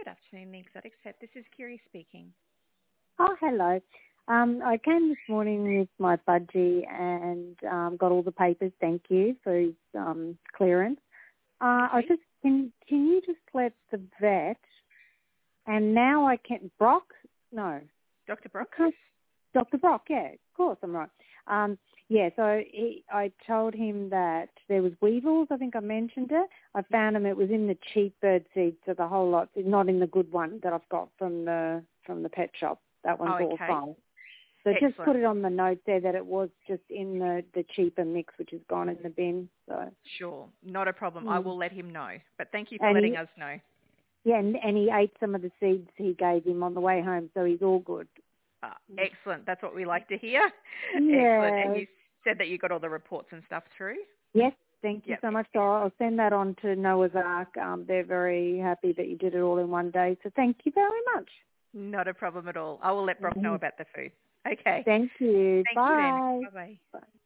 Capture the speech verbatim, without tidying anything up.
afternoon, The Exotic Set. This is Kiri speaking. Oh, hello. Um, I came this morning with my budgie and um, got all the papers. Thank you for his um, clearance. Uh, I Okay. just can. Can you just let the vet? And now I can. Brock? No. Doctor Brock? I can't- Doctor Brock. Yeah, of course I'm right. Um, yeah. So he, I told him that there was weevils. I think I mentioned it. I found them. It was in the cheap bird seed, so the whole lot. Not in the good one that I've got from the from the pet shop. That one's Oh, all okay. fine. So Excellent. just put it on the note there that it was just in the, the cheaper mix, which has gone in the bin. So Sure. Not a problem. I mm. will let him know. But thank you for and letting he, us know. yeah, and, and he ate some of the seeds he gave him on the way home, so he's all good. Ah, excellent. That's what we like to hear. Excellent. And Yeah. you said that you got all the reports and stuff through? Yes. Thank you Yep. so much. So I'll send that on to Noah's Ark. Um, they're very happy that you did it all in one day. So thank you very much. Not a problem at all. I will let Brock know Mm-hmm. about the food. Okay. Thank you. Thank you then. Bye. Bye-bye. Bye.